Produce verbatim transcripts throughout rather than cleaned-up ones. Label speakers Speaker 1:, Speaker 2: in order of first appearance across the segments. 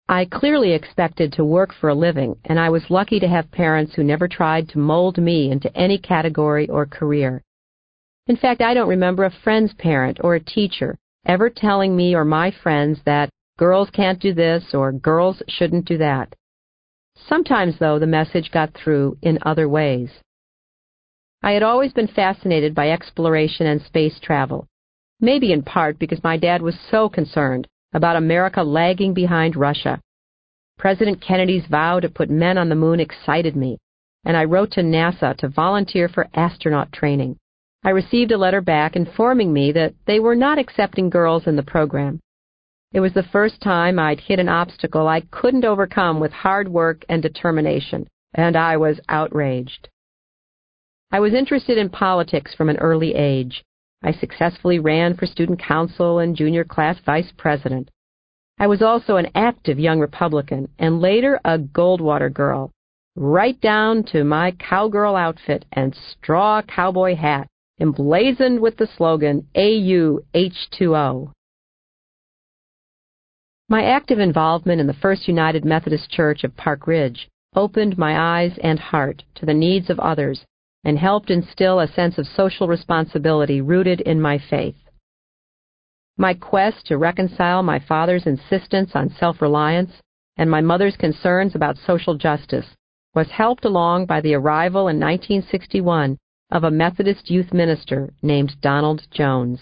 Speaker 1: I clearly expected to work for a living, and I was lucky to have parents who never tried to mold me into any category or career. In fact, I don't remember a friend's parent or a teacher ever telling me or my friends that girls can't do this or girls shouldn't do that. Sometimes, though, the message got through in other ways. I had always been fascinated by exploration and space travel, maybe in part because my dad was so concerned about America lagging behind Russia. President Kennedy's vow to put men on the moon excited me, and I wrote to NASA to volunteer for astronaut training. I received a letter back informing me that they were not accepting girls in the program. It was the first time I'd hit an obstacle I couldn't overcome with hard work and determination, and I was outraged. I was interested in politics from an early age. I successfully ran for student council and junior class vice president. I was also an active young Republican and later a Goldwater girl, right down to my cowgirl outfit and straw cowboy hat, emblazoned with the slogan A U H two O. My active involvement in the First United Methodist Church of Park Ridge opened my eyes and heart to the needs of others and helped instill a sense of social responsibility rooted in my faith. My quest to reconcile my father's insistence on self-reliance and my mother's concerns about social justice was helped along by the arrival in nineteen sixty-one of a Methodist youth minister named Donald Jones.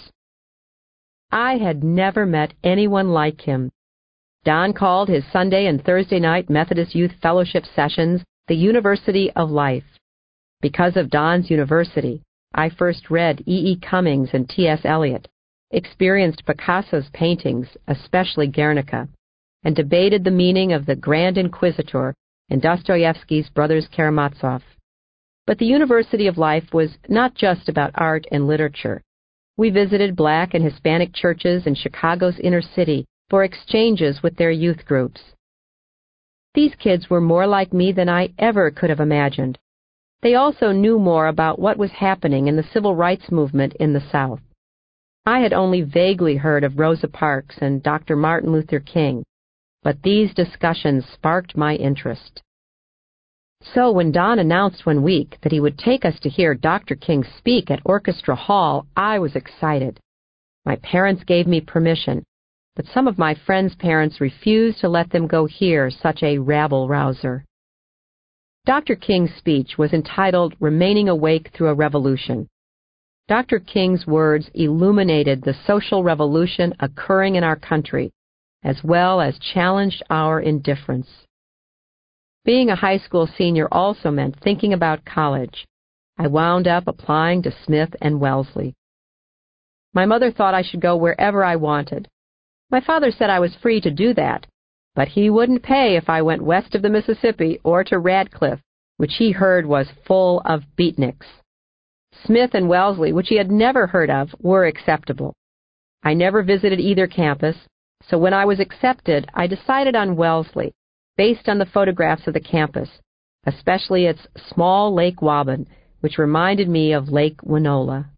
Speaker 1: I had never met anyone like him. Don called his Sunday and Thursday night Methodist Youth Fellowship sessions the University of Life. Because of Don's university, I first read E E. Cummings and T S. Eliot, experienced Picasso's paintings, especially Guernica, and debated the meaning of the Grand Inquisitor in Dostoevsky's Brothers Karamazov. But the University of Life was not just about art and literature. We visited Black and Hispanic churches in Chicago's inner city for exchanges with their youth groups. These kids were more like me than I ever could have imagined. They also knew more about what was happening in the civil rights movement in the South. I had only vaguely heard of Rosa Parks and Doctor Martin Luther King, but these discussions sparked my interest. So when Don announced one week that he would take us to hear Doctor King speak at Orchestra Hall, I was excited. My parents gave me permission, but some of my friends' parents refused to let them go hear such a rabble-rouser. Doctor King's speech was entitled Remaining Awake Through a Revolution. Doctor King's words illuminated the social revolution occurring in our country, as well as challenged our indifference. Being a high school senior also meant thinking about college. I wound up applying to Smith and Wellesley. My mother thought I should go wherever I wanted. My father said I was free to do that, but he wouldn't pay if I went west of the Mississippi or to Radcliffe, which he heard was full of beatniks. Smith and Wellesley, which he had never heard of, were acceptable. I never visited either campus, so when I was accepted, I decided on Wellesley, based on the photographs of the campus, especially its small Lake Waban, which reminded me of Lake Winola.